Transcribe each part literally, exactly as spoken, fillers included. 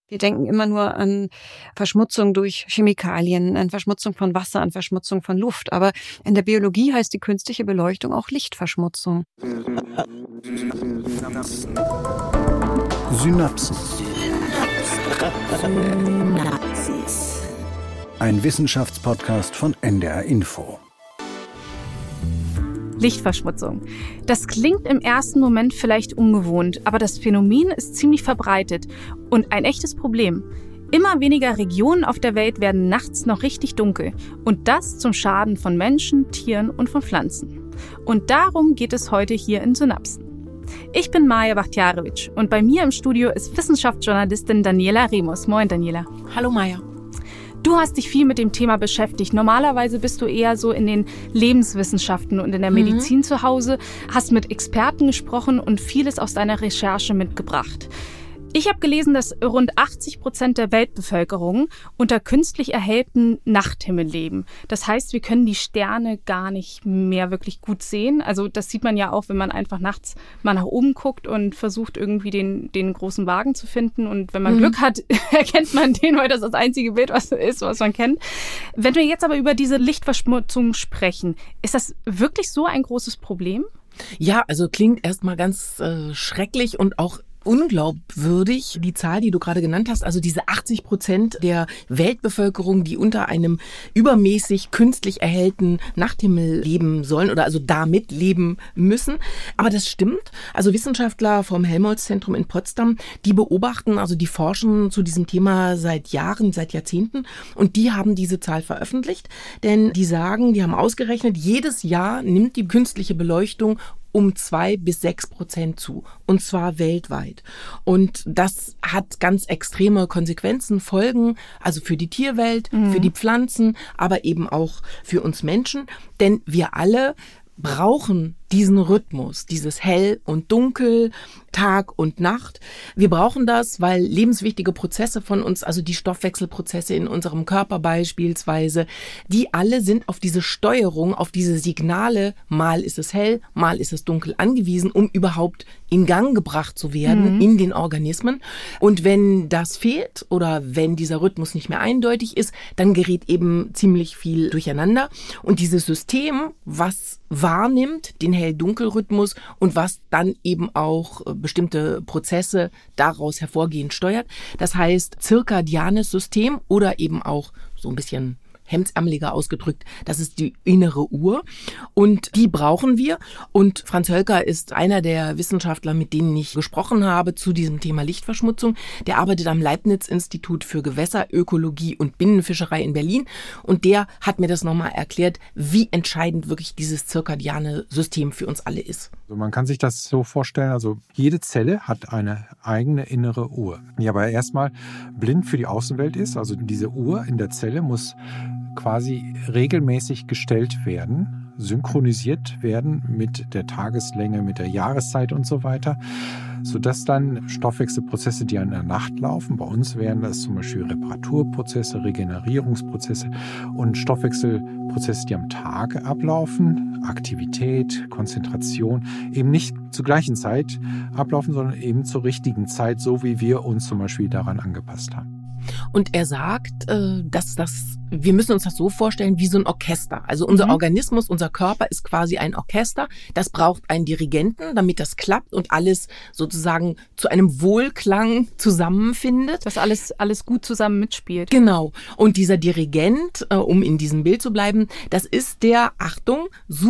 Wir denken immer nur an Verschmutzung durch Chemikalien, an Verschmutzung von Wasser, an Verschmutzung von Luft. Aber in der Biologie heißt die künstliche Beleuchtung auch Lichtverschmutzung. Synapsen. Synapsis. Ein Wissenschaftspodcast von N D R Info. Lichtverschmutzung. Das klingt im ersten Moment vielleicht ungewohnt, aber das Phänomen ist ziemlich verbreitet und ein echtes Problem. Immer weniger Regionen auf der Welt werden nachts noch richtig dunkel und das zum Schaden von Menschen, Tieren und von Pflanzen. Und darum geht es heute hier in Synapsen. Ich bin Maja Bachtjarewitsch und bei mir im Studio ist Wissenschaftsjournalistin Daniela Remus. Moin Daniela. Hallo Maja. Du hast dich viel mit dem Thema beschäftigt. Normalerweise bist du eher so in den Lebenswissenschaften und in der Medizin mhm. zu Hause, hast mit Experten gesprochen und vieles aus deiner Recherche mitgebracht. Ich habe gelesen, dass rund achtzig Prozent der Weltbevölkerung unter künstlich erhellten Nachthimmel leben. Das heißt, wir können die Sterne gar nicht mehr wirklich gut sehen. Also das sieht man ja auch, wenn man einfach nachts mal nach oben guckt und versucht irgendwie den, den großen Wagen zu finden. Und wenn man mhm. Glück hat, erkennt man den, weil das das einzige Bild was ist, was man kennt. Wenn wir jetzt aber über diese Lichtverschmutzung sprechen, ist das wirklich so ein großes Problem? Ja, also klingt erstmal ganz äh, schrecklich und auch unglaubwürdig, die Zahl, die du gerade genannt hast, also diese achtzig Prozent der Weltbevölkerung, die unter einem übermäßig künstlich erhellten Nachthimmel leben sollen oder also damit leben müssen. Aber das stimmt. Also Wissenschaftler vom Helmholtz-Zentrum in Potsdam, die beobachten, also die forschen zu diesem Thema seit Jahren, seit Jahrzehnten und die haben diese Zahl veröffentlicht, denn die sagen, die haben ausgerechnet, jedes Jahr nimmt die künstliche Beleuchtung um zwei bis sechs Prozent zu. Und zwar weltweit. Und das hat ganz extreme Konsequenzen, Folgen, also für die Tierwelt, mhm. für die Pflanzen, aber eben auch für uns Menschen. Denn wir alle brauchen diesen Rhythmus, dieses Hell und Dunkel, Tag und Nacht. Wir brauchen das, weil lebenswichtige Prozesse von uns, also die Stoffwechselprozesse in unserem Körper beispielsweise, die alle sind auf diese Steuerung, auf diese Signale, mal ist es hell, mal ist es dunkel angewiesen, um überhaupt in Gang gebracht zu werden mhm. in den Organismen. Und wenn das fehlt oder wenn dieser Rhythmus nicht mehr eindeutig ist, dann gerät eben ziemlich viel durcheinander. Und dieses System, was wahrnimmt, den Hell-Dunkel-Rhythmus und was dann eben auch bestimmte Prozesse daraus hervorgehend steuert. Das heißt, zirkadianes System oder eben auch so ein bisschen hemdsärmeliger ausgedrückt, das ist die innere Uhr und die brauchen wir. Und Franz Hölker ist einer der Wissenschaftler, mit denen ich gesprochen habe zu diesem Thema Lichtverschmutzung. Der arbeitet am Leibniz-Institut für Gewässerökologie und Binnenfischerei in Berlin und der hat mir das nochmal erklärt, wie entscheidend wirklich dieses zirkadiane System für uns alle ist. Also man kann sich das so vorstellen, also jede Zelle hat eine eigene innere Uhr, die aber erstmal blind für die Außenwelt ist. Also diese Uhr in der Zelle muss quasi regelmäßig gestellt werden, synchronisiert werden mit der Tageslänge, mit der Jahreszeit und so weiter, sodass dann Stoffwechselprozesse, die in der Nacht laufen, bei uns wären das zum Beispiel Reparaturprozesse, Regenerierungsprozesse und Stoffwechselprozesse, die am Tage ablaufen, Aktivität, Konzentration, eben nicht zur gleichen Zeit ablaufen, sondern eben zur richtigen Zeit, so wie wir uns zum Beispiel daran angepasst haben. Und er sagt, dass das, wir müssen uns das so vorstellen wie so ein Orchester. Also unser mhm. Organismus, unser Körper ist quasi ein Orchester. Das braucht einen Dirigenten, damit das klappt und alles sozusagen zu einem Wohlklang zusammenfindet. Dass alles, alles gut zusammen mitspielt. Genau. Und dieser Dirigent, um in diesem Bild zu bleiben, das ist der, Achtung,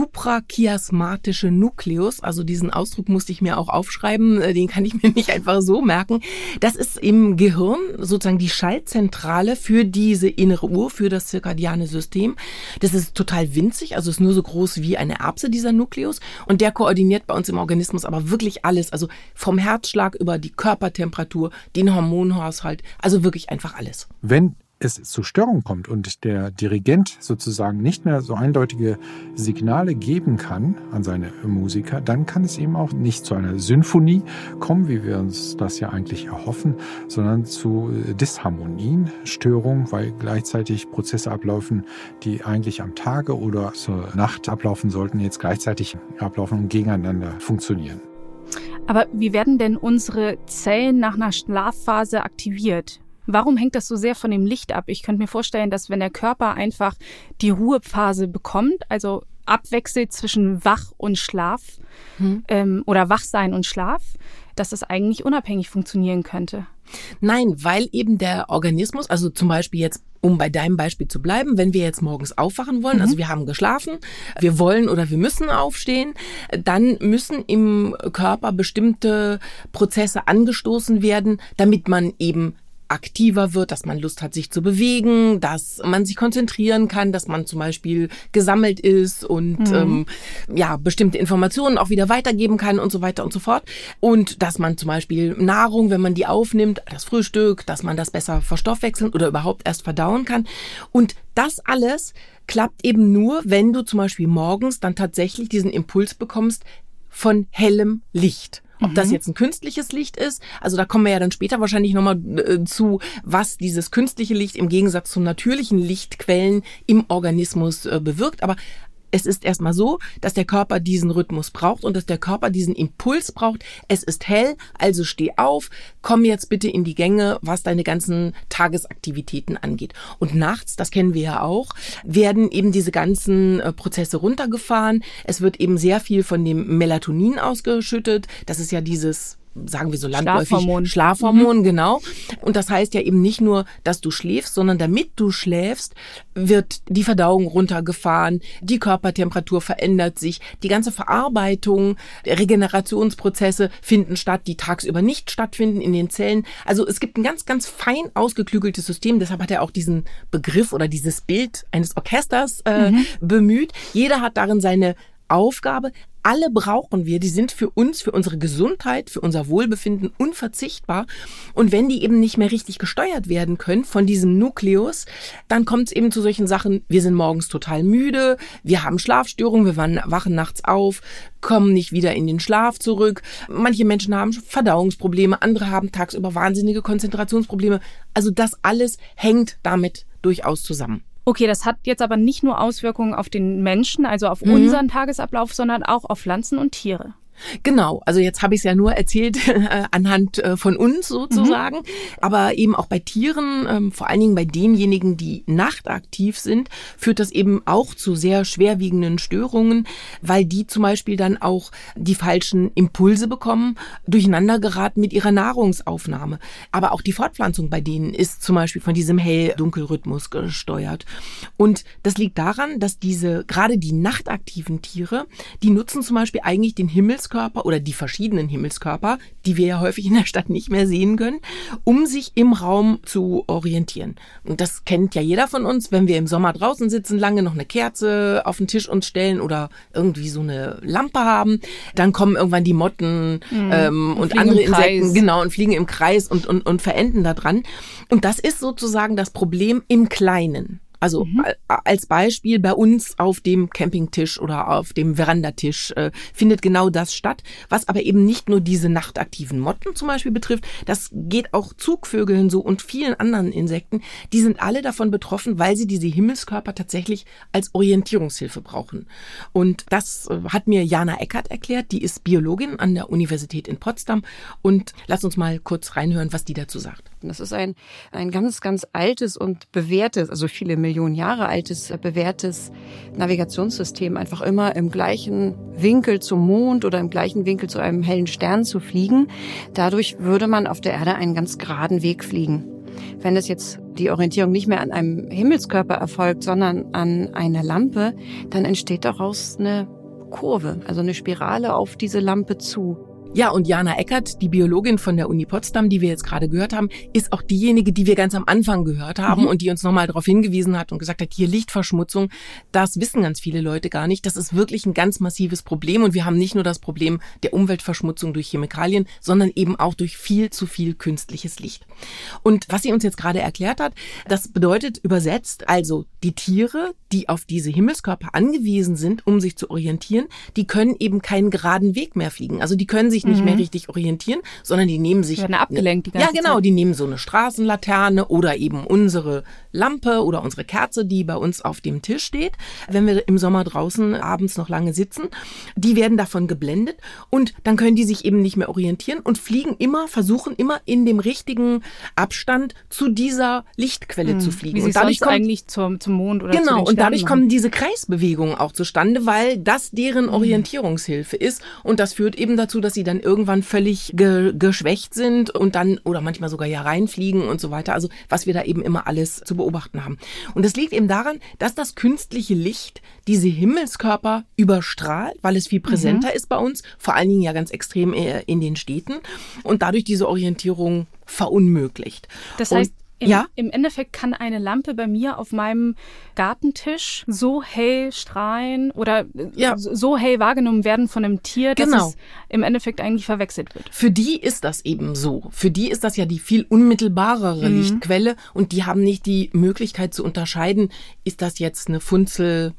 suprachiasmatische Nukleus. Also diesen Ausdruck musste ich mir auch aufschreiben. Den kann ich mir nicht einfach so merken. Das ist im Gehirn sozusagen die Schaltzentrale für diese innere Uhr, für das zirkadiane System. Das ist total winzig, also ist nur so groß wie eine Erbse, dieser Nukleus. Und der koordiniert bei uns im Organismus aber wirklich alles. Also vom Herzschlag über die Körpertemperatur, den Hormonhaushalt, also wirklich einfach alles. Wenn es zu Störungen kommt und der Dirigent sozusagen nicht mehr so eindeutige Signale geben kann an seine Musiker, dann kann es eben auch nicht zu einer Sinfonie kommen, wie wir uns das ja eigentlich erhoffen, sondern zu Disharmonien, Störungen, weil gleichzeitig Prozesse ablaufen, die eigentlich am Tage oder zur Nacht ablaufen sollten, jetzt gleichzeitig ablaufen und gegeneinander funktionieren. Aber wie werden denn unsere Zellen nach einer Schlafphase aktiviert? Warum hängt das so sehr von dem Licht ab? Ich könnte mir vorstellen, dass wenn der Körper einfach die Ruhephase bekommt, also abwechselt zwischen Wach und Schlaf hm. ähm, oder Wachsein und Schlaf, dass das eigentlich unabhängig funktionieren könnte. Nein, weil eben der Organismus, also zum Beispiel jetzt, um bei deinem Beispiel zu bleiben, wenn wir jetzt morgens aufwachen wollen, mhm. also wir haben geschlafen, wir wollen oder wir müssen aufstehen, dann müssen im Körper bestimmte Prozesse angestoßen werden, damit man eben aktiver wird, dass man Lust hat, sich zu bewegen, dass man sich konzentrieren kann, dass man zum Beispiel gesammelt ist und mhm. ähm, ja bestimmte Informationen auch wieder weitergeben kann und so weiter und so fort. Und dass man zum Beispiel Nahrung, wenn man die aufnimmt, das Frühstück, dass man das besser verstoffwechseln oder überhaupt erst verdauen kann. Und das alles klappt eben nur, wenn du zum Beispiel morgens dann tatsächlich diesen Impuls bekommst von hellem Licht. Ob das jetzt ein künstliches Licht ist, also da kommen wir ja dann später wahrscheinlich nochmal äh, zu, was dieses künstliche Licht im Gegensatz zu natürlichen Lichtquellen im Organismus äh, bewirkt. Aber es ist erstmal so, dass der Körper diesen Rhythmus braucht und dass der Körper diesen Impuls braucht. Es ist hell, also steh auf, komm jetzt bitte in die Gänge, was deine ganzen Tagesaktivitäten angeht. Und nachts, das kennen wir ja auch, werden eben diese ganzen äh, Prozesse runtergefahren. Es wird eben sehr viel von dem Melatonin ausgeschüttet. Das ist ja dieses, sagen wir so landläufig, Schlafhormon, Schlafhormon, mhm. genau. Und das heißt ja eben nicht nur, dass du schläfst, sondern damit du schläfst, wird die Verdauung runtergefahren, die Körpertemperatur verändert sich, die ganze Verarbeitung, Regenerationsprozesse finden statt, die tagsüber nicht stattfinden in den Zellen. Also es gibt ein ganz, ganz fein ausgeklügeltes System, deshalb hat er auch diesen Begriff oder dieses Bild eines Orchesters äh, mhm. bemüht. Jeder hat darin seine Aufgabe. Alle brauchen wir, die sind für uns, für unsere Gesundheit, für unser Wohlbefinden unverzichtbar. Und wenn die eben nicht mehr richtig gesteuert werden können von diesem Nukleus, dann kommt es eben zu solchen Sachen, wir sind morgens total müde, wir haben Schlafstörungen, wir wachen nachts auf, kommen nicht wieder in den Schlaf zurück. Manche Menschen haben Verdauungsprobleme, andere haben tagsüber wahnsinnige Konzentrationsprobleme. Also das alles hängt damit durchaus zusammen. Okay, das hat jetzt aber nicht nur Auswirkungen auf den Menschen, also auf mhm. unseren Tagesablauf, sondern auch auf Pflanzen und Tiere. Genau, also jetzt habe ich es ja nur erzählt äh, anhand äh, von uns sozusagen, mhm. aber eben auch bei Tieren, ähm, vor allen Dingen bei denjenigen, die nachtaktiv sind, führt das eben auch zu sehr schwerwiegenden Störungen, weil die zum Beispiel dann auch die falschen Impulse bekommen, durcheinander geraten mit ihrer Nahrungsaufnahme. Aber auch die Fortpflanzung bei denen ist zum Beispiel von diesem Hell-Dunkel-Rhythmus gesteuert. Und das liegt daran, dass diese, gerade die nachtaktiven Tiere, die nutzen zum Beispiel eigentlich den Himmels Himmelskörper oder die verschiedenen Himmelskörper, die wir ja häufig in der Stadt nicht mehr sehen können, um sich im Raum zu orientieren. Und das kennt ja jeder von uns, wenn wir im Sommer draußen sitzen, lange noch eine Kerze auf den Tisch uns stellen oder irgendwie so eine Lampe haben, dann kommen irgendwann die Motten mhm. ähm, und, und andere Insekten, genau, und fliegen im Kreis und, und, und verenden da dran. Und das ist sozusagen das Problem im Kleinen. Also mhm. als Beispiel bei uns auf dem Campingtisch oder auf dem Verandatisch äh, findet genau das statt, was aber eben nicht nur diese nachtaktiven Motten zum Beispiel betrifft, das geht auch Zugvögeln so und vielen anderen Insekten, die sind alle davon betroffen, weil sie diese Himmelskörper tatsächlich als Orientierungshilfe brauchen. Und das äh, hat mir Jana Eckert erklärt, die ist Biologin an der Universität in Potsdam und lass uns mal kurz reinhören, was die dazu sagt. Das ist ein, ein ganz, ganz altes und bewährtes, also viele Millionen Jahre altes, bewährtes Navigationssystem, einfach immer im gleichen Winkel zum Mond oder im gleichen Winkel zu einem hellen Stern zu fliegen. Dadurch würde man auf der Erde einen ganz geraden Weg fliegen. Wenn es jetzt die Orientierung nicht mehr an einem Himmelskörper erfolgt, sondern an einer Lampe, dann entsteht daraus eine Kurve, also eine Spirale auf diese Lampe zu. Ja, und Jana Eckert, die Biologin von der Uni Potsdam, die wir jetzt gerade gehört haben, ist auch diejenige, die wir ganz am Anfang gehört haben mhm. und die uns nochmal darauf hingewiesen hat und gesagt hat, hier Lichtverschmutzung, das wissen ganz viele Leute gar nicht. Das ist wirklich ein ganz massives Problem und wir haben nicht nur das Problem der Umweltverschmutzung durch Chemikalien, sondern eben auch durch viel zu viel künstliches Licht. Und was sie uns jetzt gerade erklärt hat, das bedeutet übersetzt, also die Tiere, die auf diese Himmelskörper angewiesen sind, um sich zu orientieren, die können eben keinen geraden Weg mehr fliegen. Also die können sich sich nicht Mhm. mehr richtig orientieren, sondern die nehmen sich... Die werden abgelenkt die ganze Ja, genau, Zeit. die nehmen so eine Straßenlaterne oder eben unsere Lampe oder unsere Kerze, die bei uns auf dem Tisch steht, wenn wir im Sommer draußen abends noch lange sitzen. Die werden davon geblendet und dann können die sich eben nicht mehr orientieren und fliegen immer, versuchen immer in dem richtigen Abstand zu dieser Lichtquelle Mhm. zu fliegen. Wie sie und dadurch sonst kommt, eigentlich zum, zum Mond oder zu Genau, den und Sternen dadurch machen. kommen diese Kreisbewegungen auch zustande, weil das deren Orientierungshilfe ist. Und das führt eben dazu, dass sie dann irgendwann völlig ge- geschwächt sind und dann oder manchmal sogar ja reinfliegen und so weiter. Also was wir da eben immer alles zu beobachten haben. Und das liegt eben daran, dass das künstliche Licht diese Himmelskörper überstrahlt, weil es viel präsenter mhm. ist bei uns, vor allen Dingen ja ganz extrem in den Städten und dadurch diese Orientierung verunmöglicht. Das und heißt, Im, ja? Im Endeffekt kann eine Lampe bei mir auf meinem Gartentisch so hell strahlen oder Ja. so hell wahrgenommen werden von einem Tier, dass Genau. es im Endeffekt eigentlich verwechselt wird. Für die ist das eben so. Für die ist das ja die viel unmittelbarere Mhm. Lichtquelle und die haben nicht die Möglichkeit zu unterscheiden, ist das jetzt eine Funzel,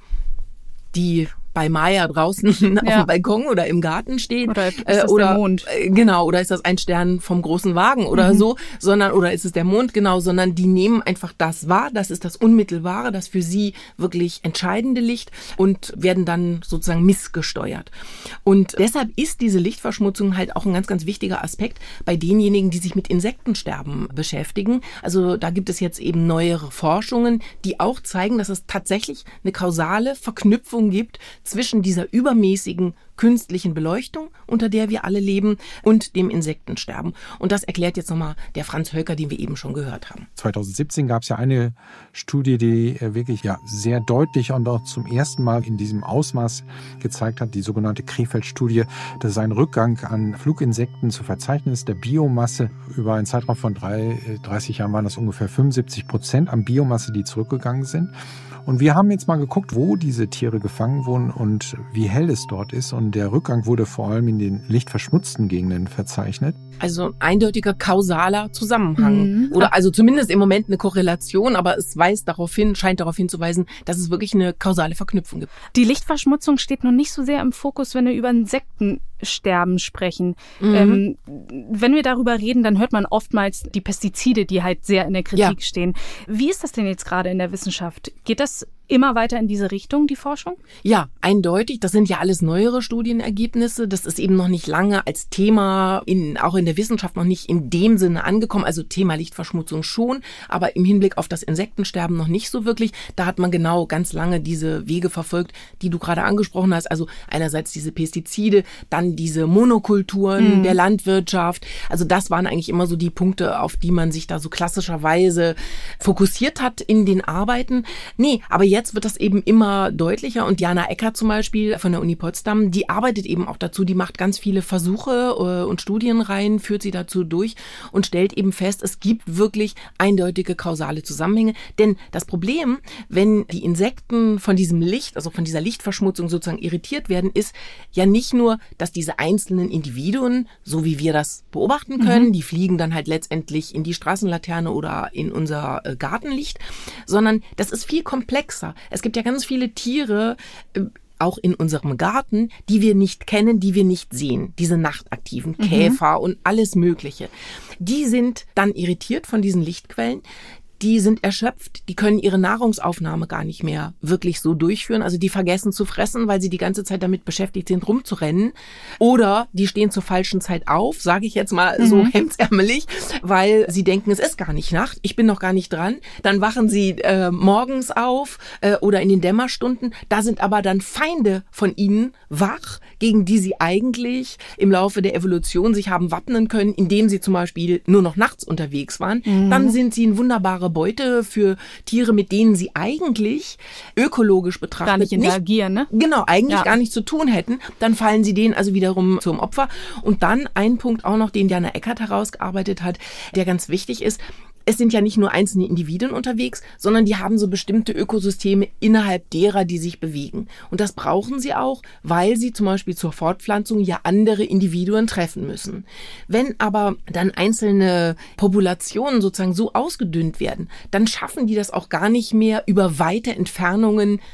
die bei Maya draußen auf Ja. dem Balkon oder im Garten steht. Oder ist äh, das oder, der Mond? äh, Genau, oder ist das ein Stern vom großen Wagen oder Mhm. so, sondern oder ist es der Mond, genau, sondern die nehmen einfach das wahr, das ist das Unmittelbare, das für sie wirklich entscheidende Licht und werden dann sozusagen missgesteuert. Und deshalb ist diese Lichtverschmutzung halt auch ein ganz, ganz wichtiger Aspekt bei denjenigen, die sich mit Insektensterben beschäftigen. Also da gibt es jetzt eben neuere Forschungen, die auch zeigen, dass es tatsächlich eine kausale Verknüpfung gibt zwischen dieser übermäßigen künstlichen Beleuchtung, unter der wir alle leben, und dem Insektensterben. Und das erklärt jetzt nochmal der Franz Hölker, den wir eben schon gehört haben. zwanzig siebzehn gab es ja eine Studie, die wirklich ja sehr deutlich und auch zum ersten Mal in diesem Ausmaß gezeigt hat, die sogenannte Krefeld-Studie, dass ein Rückgang an Fluginsekten zu verzeichnen ist, der Biomasse. Über einen Zeitraum von drei, dreißig Jahren waren das ungefähr fünfundsiebzig Prozent an Biomasse, die zurückgegangen sind. Und wir haben jetzt mal geguckt, wo diese Tiere gefangen wurden und wie hell es dort ist. Und der Rückgang wurde vor allem in den lichtverschmutzten Gegenden verzeichnet. Also eindeutiger kausaler Zusammenhang. Mhm. Oder also zumindest im Moment eine Korrelation, aber es weist darauf hin, scheint darauf hinzuweisen, dass es wirklich eine kausale Verknüpfung gibt. Die Lichtverschmutzung steht noch nicht so sehr im Fokus, wenn wir über Insektensterben sprechen. Mhm. Ähm, wenn wir darüber reden, dann hört man oftmals die Pestizide, die halt sehr in der Kritik Ja. stehen. Wie ist das denn jetzt gerade in der Wissenschaft? Geht das immer weiter in diese Richtung, die Forschung? Ja, eindeutig. Das sind ja alles neuere Studienergebnisse. Das ist eben noch nicht lange als Thema, in, auch in der Wissenschaft noch nicht in dem Sinne angekommen. Also Thema Lichtverschmutzung schon, aber im Hinblick auf das Insektensterben noch nicht so wirklich. Da hat man genau ganz lange diese Wege verfolgt, die du gerade angesprochen hast. Also einerseits diese Pestizide, dann diese Monokulturen Mhm. der Landwirtschaft. Also das waren eigentlich immer so die Punkte, auf die man sich da so klassischerweise fokussiert hat in den Arbeiten. Nee, aber jetzt Jetzt wird das eben immer deutlicher und Jana Eckert zum Beispiel von der Uni Potsdam, die arbeitet eben auch dazu, die macht ganz viele Versuche äh, und Studienreihen, führt sie dazu durch und stellt eben fest, es gibt wirklich eindeutige kausale Zusammenhänge. Denn das Problem, wenn die Insekten von diesem Licht, also von dieser Lichtverschmutzung sozusagen irritiert werden, ist ja nicht nur, dass diese einzelnen Individuen, so wie wir das beobachten können, mhm. die fliegen dann halt letztendlich in die Straßenlaterne oder in unser äh, Gartenlicht, sondern das ist viel komplexer. Es gibt ja ganz viele Tiere, äh, auch in unserem Garten, die wir nicht kennen, die wir nicht sehen. Diese nachtaktiven Käfer mhm. und alles Mögliche. Die sind dann irritiert von diesen Lichtquellen. Die sind erschöpft, die können ihre Nahrungsaufnahme gar nicht mehr wirklich so durchführen. Also die vergessen zu fressen, weil sie die ganze Zeit damit beschäftigt sind, rumzurennen. Oder die stehen zur falschen Zeit auf, sage ich jetzt mal so mhm. hemdsärmelig, weil sie denken, es ist gar nicht Nacht, ich bin noch gar nicht dran. Dann wachen sie äh, morgens auf äh, oder in den Dämmerstunden. Da sind aber dann Feinde von ihnen wach, gegen die sie eigentlich im Laufe der Evolution sich haben wappnen können, indem sie zum Beispiel nur noch nachts unterwegs waren. Mhm. Dann sind sie ein wunderbarer Beute für Tiere, mit denen sie eigentlich ökologisch betrachtet gar nicht interagieren, ne? Genau, eigentlich ja. gar nichts zu tun hätten. Dann fallen sie denen also wiederum zum Opfer. Und dann ein Punkt auch noch, den Jana Eckert herausgearbeitet hat, der ganz wichtig ist. Es sind ja nicht nur einzelne Individuen unterwegs, sondern die haben so bestimmte Ökosysteme innerhalb derer, die sich bewegen. Und das brauchen sie auch, weil sie zum Beispiel zur Fortpflanzung ja andere Individuen treffen müssen. Wenn aber dann einzelne Populationen sozusagen so ausgedünnt werden, dann schaffen die das auch gar nicht mehr, über weite Entfernungen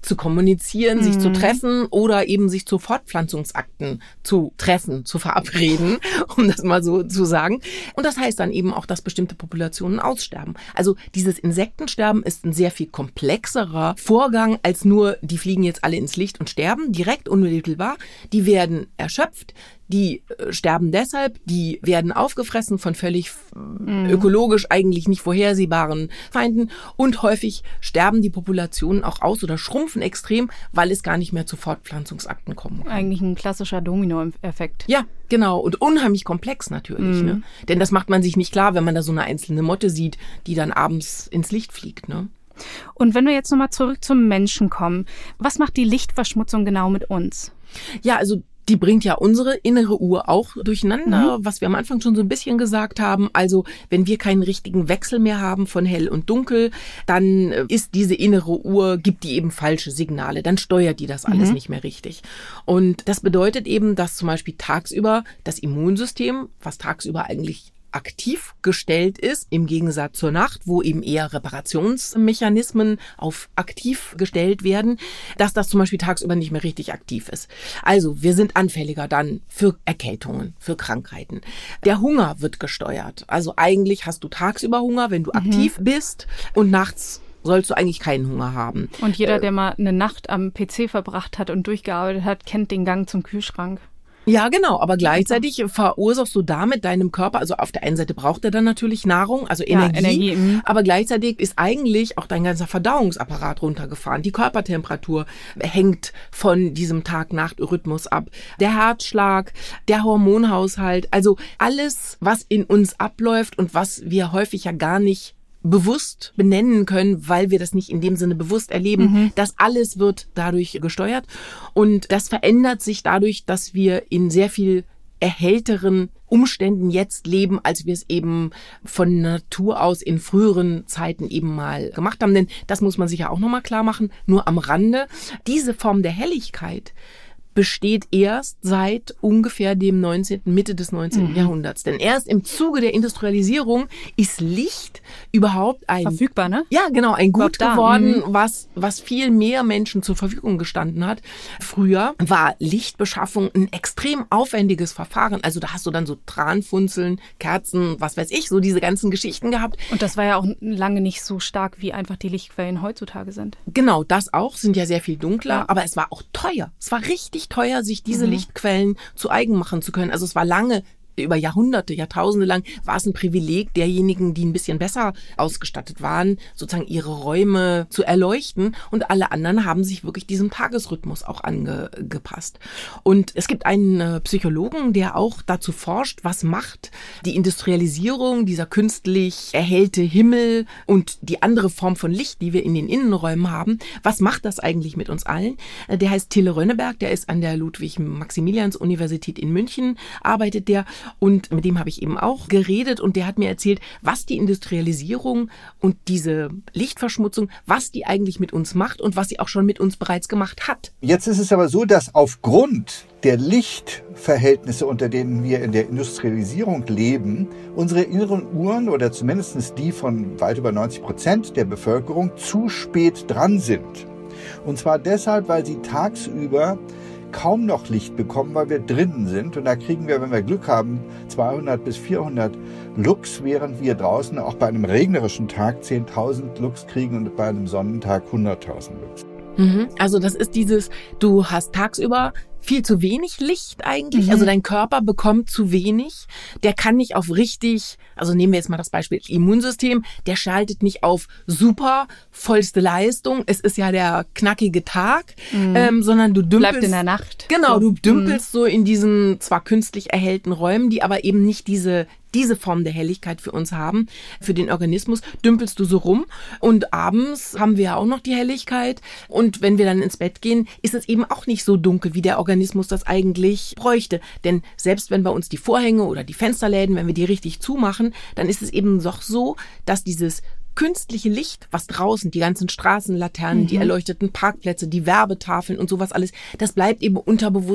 zu kommunizieren, Mhm. sich zu treffen oder eben sich zu Fortpflanzungsakten zu treffen, zu verabreden, um das mal so zu sagen. Und das heißt dann eben auch, dass bestimmte Populationen aussterben. Also dieses Insektensterben ist ein sehr viel komplexerer Vorgang als nur, die fliegen jetzt alle ins Licht und sterben, direkt, unmittelbar. Die werden erschöpft. Die äh, sterben deshalb, die werden aufgefressen von völlig mhm. ökologisch eigentlich nicht vorhersehbaren Feinden und häufig sterben die Populationen auch aus oder schrumpfen extrem, weil es gar nicht mehr zu Fortpflanzungsakten kommen kann. Eigentlich ein klassischer Dominoeffekt. Ja, genau. Und unheimlich komplex natürlich. Mhm. Ne? Denn das macht man sich nicht klar, wenn man da so eine einzelne Motte sieht, die dann abends ins Licht fliegt. Ne? Und wenn wir jetzt nochmal zurück zum Menschen kommen, was macht die Lichtverschmutzung genau mit uns? Ja, also die bringt ja unsere innere Uhr auch durcheinander, mhm. was wir am Anfang schon so ein bisschen gesagt haben. Also wenn wir keinen richtigen Wechsel mehr haben von hell und dunkel, dann ist diese innere Uhr, gibt die eben falsche Signale. Dann steuert die das alles mhm. nicht mehr richtig. Und das bedeutet eben, dass zum Beispiel tagsüber das Immunsystem, was tagsüber eigentlich aktiv gestellt ist, im Gegensatz zur Nacht, wo eben eher Reparationsmechanismen auf aktiv gestellt werden, dass das zum Beispiel tagsüber nicht mehr richtig aktiv ist. Also wir sind anfälliger dann für Erkältungen, für Krankheiten. Der Hunger wird gesteuert. Also eigentlich hast du tagsüber Hunger, wenn du mhm. aktiv bist, und nachts sollst du eigentlich keinen Hunger haben. Und jeder, der mal eine Nacht am P C verbracht hat und durchgearbeitet hat, kennt den Gang zum Kühlschrank. Ja, genau, aber gleichzeitig verursachst du damit deinem Körper, also auf der einen Seite braucht er dann natürlich Nahrung, also Energie, ja, Energie aber gleichzeitig ist eigentlich auch dein ganzer Verdauungsapparat runtergefahren. Die Körpertemperatur hängt von diesem Tag-Nacht-Rhythmus ab. Der Herzschlag, der Hormonhaushalt, also alles, was in uns abläuft und was wir häufig ja gar nicht bewusst benennen können, weil wir das nicht in dem Sinne bewusst erleben. Mhm. Das alles wird dadurch gesteuert und das verändert sich dadurch, dass wir in sehr viel erhellteren Umständen jetzt leben, als wir es eben von Natur aus in früheren Zeiten eben mal gemacht haben. Denn das muss man sich ja auch nochmal klar machen, nur am Rande. Diese Form der Helligkeit besteht erst seit ungefähr dem neunzehnten Mitte des neunzehnten Mhm. Jahrhunderts. Denn erst im Zuge der Industrialisierung ist Licht überhaupt ein... Verfügbar, ne? Ja, genau, ein Gut da. geworden, Mhm. was, was viel mehr Menschen zur Verfügung gestanden hat. Früher war Lichtbeschaffung ein extrem aufwendiges Verfahren. Also da hast du dann so Tranfunzeln, Kerzen, was weiß ich, so diese ganzen Geschichten gehabt. Und das war ja auch lange nicht so stark, wie einfach die Lichtquellen heutzutage sind. Genau, das auch, sind ja sehr viel dunkler, Ja. aber es war auch teuer. Es war richtig teuer, sich diese Mhm. Lichtquellen zu eigen machen zu können. Also es war lange, über Jahrhunderte, Jahrtausende lang, war es ein Privileg derjenigen, die ein bisschen besser ausgestattet waren, sozusagen ihre Räume zu erleuchten, und alle anderen haben sich wirklich diesem Tagesrhythmus auch angepasst. Und es gibt einen äh, Psychologen, der auch dazu forscht, was macht die Industrialisierung, dieser künstlich erhellte Himmel und die andere Form von Licht, die wir in den Innenräumen haben, was macht das eigentlich mit uns allen? Äh, der heißt Tille Rönneberg, der ist an der Ludwig-Maximilians-Universität in München, arbeitet der. Und mit dem habe ich eben auch geredet und der hat mir erzählt, was die Industrialisierung und diese Lichtverschmutzung, was die eigentlich mit uns macht und was sie auch schon mit uns bereits gemacht hat. Jetzt ist es aber so, dass aufgrund der Lichtverhältnisse, unter denen wir in der Industrialisierung leben, unsere inneren Uhren oder zumindest die von weit über neunzig Prozent der Bevölkerung zu spät dran sind. Und zwar deshalb, weil sie tagsüber kaum noch Licht bekommen, weil wir drinnen sind. Und da kriegen wir, wenn wir Glück haben, zweihundert bis vierhundert Lux, während wir draußen auch bei einem regnerischen Tag zehntausend Lux kriegen und bei einem Sonnentag hunderttausend Lux. Also das ist dieses, du hast tagsüber viel zu wenig Licht eigentlich, mhm. also dein Körper bekommt zu wenig, der kann nicht auf richtig, also nehmen wir jetzt mal das Beispiel Immunsystem, der schaltet nicht auf super, vollste Leistung, es ist ja der knackige Tag, mhm. ähm, sondern du dümpelst. Bleibt in der Nacht. Genau, du dümpelst mhm. so in diesen zwar künstlich erhellten Räumen, die aber eben nicht diese diese Form der Helligkeit für uns haben, für den Organismus, dümpelst du so rum und abends haben wir ja auch noch die Helligkeit und wenn wir dann ins Bett gehen, ist es eben auch nicht so dunkel, wie der Organismus das eigentlich bräuchte. Denn selbst wenn bei uns die Vorhänge oder die Fensterläden, wenn wir die richtig zumachen, dann ist es eben doch so, dass dieses künstliche Licht, was draußen, die ganzen Straßenlaternen, mhm. die erleuchteten Parkplätze, die Werbetafeln und sowas alles, das bleibt eben unterbewusst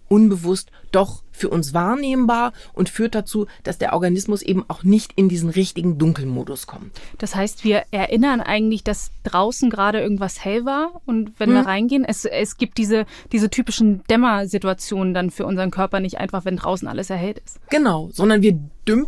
unbewusst doch für uns wahrnehmbar und führt dazu, dass der Organismus eben auch nicht in diesen richtigen Dunkelmodus kommt. Das heißt, wir erinnern eigentlich, dass draußen gerade irgendwas hell war und wenn hm. wir reingehen, es, es gibt diese, diese typischen Dämmersituationen dann für unseren Körper nicht einfach, wenn draußen alles erhellt ist. Genau, sondern wir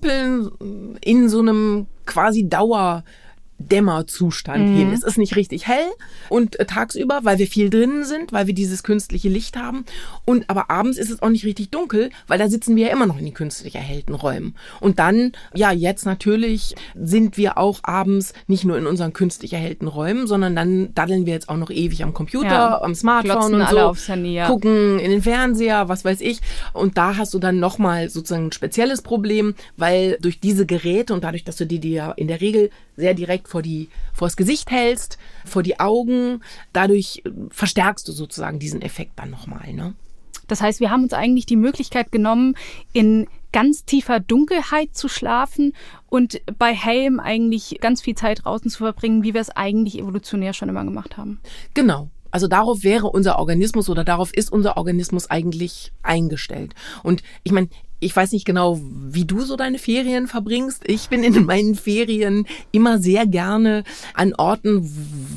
dümpeln in so einem quasi Dauer Dämmerzustand mhm. hin. Es ist nicht richtig hell und äh, tagsüber, weil wir viel drinnen sind, weil wir dieses künstliche Licht haben. Und aber abends ist es auch nicht richtig dunkel, weil da sitzen wir ja immer noch in den künstlich erhellten Räumen. Und dann, ja, jetzt natürlich sind wir auch abends nicht nur in unseren künstlich erhellten Räumen, sondern dann daddeln wir jetzt auch noch ewig am Computer, ja, am Smartphone und alle so, aufs Handy, ja. gucken in den Fernseher, was weiß ich. Und da hast du dann nochmal sozusagen ein spezielles Problem, weil durch diese Geräte und dadurch, dass du die dir in der Regel sehr direkt vor die, vor das Gesicht hältst, vor die Augen. Dadurch verstärkst du sozusagen diesen Effekt dann nochmal, ne? Das heißt, wir haben uns eigentlich die Möglichkeit genommen, in ganz tiefer Dunkelheit zu schlafen und bei hellem eigentlich ganz viel Zeit draußen zu verbringen, wie wir es eigentlich evolutionär schon immer gemacht haben. Genau. Also darauf wäre unser Organismus oder darauf ist unser Organismus eigentlich eingestellt. Und ich meine, ich weiß nicht genau, wie du so deine Ferien verbringst. Ich bin in meinen Ferien immer sehr gerne an Orten,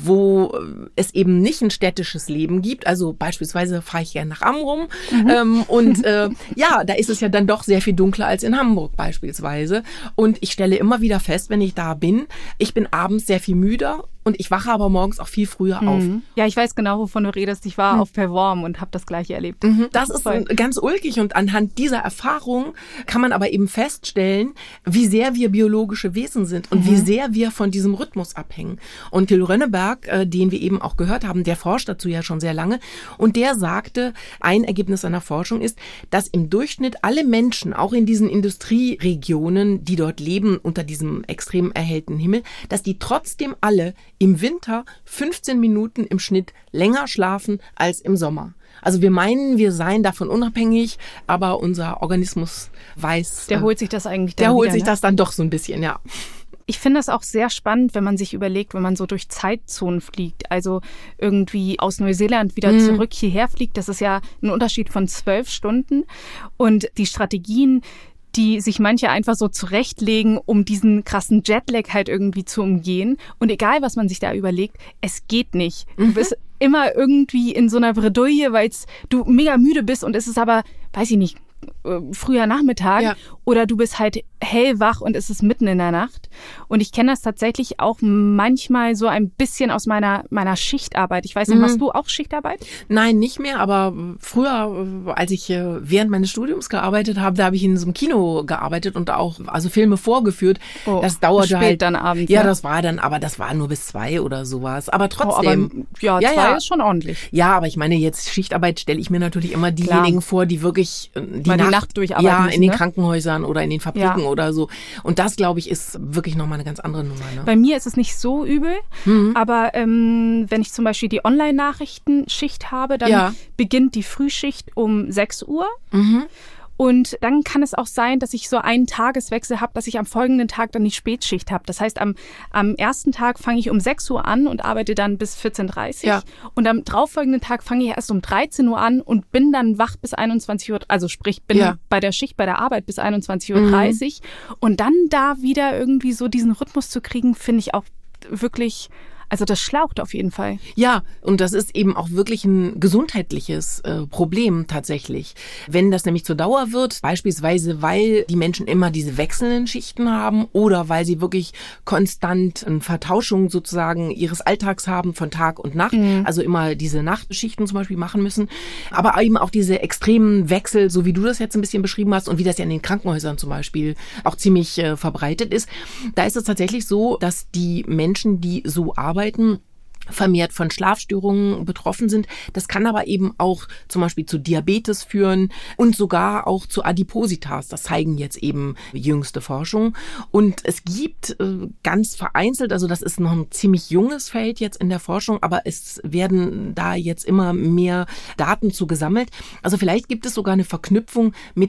wo es eben nicht ein städtisches Leben gibt. Also beispielsweise fahre ich gerne nach Amrum. Mhm. Ähm, und äh, ja, da ist es ja dann doch sehr viel dunkler als in Hamburg beispielsweise. Und ich stelle immer wieder fest, wenn ich da bin, ich bin abends sehr viel müder. Und ich wache aber morgens auch viel früher auf. Mhm. Ja, ich weiß genau, wovon du redest. Ich war mhm. auf Perworm und habe das Gleiche erlebt. Mhm. Das ist Voll. ganz ulkig. Und anhand dieser Erfahrung kann man aber eben feststellen, wie sehr wir biologische Wesen sind und mhm. wie sehr wir von diesem Rhythmus abhängen. Und Till Rönneberg, äh, den wir eben auch gehört haben, der forscht dazu ja schon sehr lange. Und der sagte, ein Ergebnis seiner Forschung ist, dass im Durchschnitt alle Menschen, auch in diesen Industrieregionen, die dort leben, unter diesem extrem erhellten Himmel, dass die trotzdem alle im Winter fünfzehn Minuten im Schnitt länger schlafen als im Sommer. Also wir meinen, wir seien davon unabhängig, aber unser Organismus weiß... Der holt sich das eigentlich dann Der holt wieder, sich ne? das dann doch so ein bisschen, ja. Ich finde das auch sehr spannend, wenn man sich überlegt, wenn man so durch Zeitzonen fliegt, also irgendwie aus Neuseeland wieder mhm. zurück hierher fliegt. Das ist ja ein Unterschied von zwölf Stunden. Und die Strategien, die sich manche einfach so zurechtlegen, um diesen krassen Jetlag halt irgendwie zu umgehen. Und egal, was man sich da überlegt, es geht nicht. Du mhm. bist immer irgendwie in so einer Bredouille, weil du mega müde bist und es ist aber, weiß ich nicht, früher Nachmittag ja. oder du bist halt hellwach und es ist mitten in der Nacht. Und ich kenne das tatsächlich auch manchmal so ein bisschen aus meiner meiner Schichtarbeit. Ich weiß nicht, mhm. machst du auch Schichtarbeit? Nein, nicht mehr, aber früher, als ich während meines Studiums gearbeitet habe, da habe ich in so einem Kino gearbeitet und auch also Filme vorgeführt. Oh, das dauerte spät halt dann abends. Ja, ne? das war dann, aber das war nur bis zwei oder sowas. Aber trotzdem. Oh, aber, ja, ja, zwei ja. ist schon ordentlich. Ja, aber ich meine, jetzt Schichtarbeit stelle ich mir natürlich immer diejenigen Klar. vor, die wirklich die, Weil Nacht, die Nacht durcharbeiten ja, müssen, in den ne? Krankenhäusern oder in den Fabriken Ja. oder so. Und das, glaube ich, ist wirklich nochmal eine ganz andere Nummer. Ne? Bei mir ist es nicht so übel, mhm. aber ähm, wenn ich zum Beispiel die Online-Nachrichtenschicht habe, dann Ja. beginnt die Frühschicht um sechs Uhr. Mhm. Und dann kann es auch sein, dass ich so einen Tageswechsel habe, dass ich am folgenden Tag dann die Spätschicht habe. Das heißt, am, am ersten Tag fange ich um sechs Uhr an und arbeite dann bis vierzehn Uhr dreißig. Ja. Und am darauffolgenden Tag fange ich erst um dreizehn Uhr an und bin dann wach bis einundzwanzig Uhr. Also sprich, bin Ja. bei der Schicht, bei der Arbeit bis einundzwanzig Uhr dreißig. Mhm. Und dann da wieder irgendwie so diesen Rhythmus zu kriegen, finde ich auch wirklich... Also das schlaucht auf jeden Fall. Ja, und das ist eben auch wirklich ein gesundheitliches äh, Problem tatsächlich. Wenn das nämlich zur Dauer wird, beispielsweise weil die Menschen immer diese wechselnden Schichten haben oder weil sie wirklich konstant eine Vertauschung sozusagen ihres Alltags haben von Tag und Nacht, mhm. also immer diese Nachtschichten zum Beispiel machen müssen, aber eben auch diese extremen Wechsel, so wie du das jetzt ein bisschen beschrieben hast und wie das ja in den Krankenhäusern zum Beispiel auch ziemlich äh, verbreitet ist. Da ist es tatsächlich so, dass die Menschen, die so arbeiten, vermehrt von Schlafstörungen betroffen sind. Das kann aber eben auch zum Beispiel zu Diabetes führen und sogar auch zu Adipositas. Das zeigen jetzt eben jüngste Forschung. Und es gibt äh, ganz vereinzelt, also das ist noch ein ziemlich junges Feld jetzt in der Forschung, aber es werden da jetzt immer mehr Daten zu gesammelt. Also vielleicht gibt es sogar eine Verknüpfung mit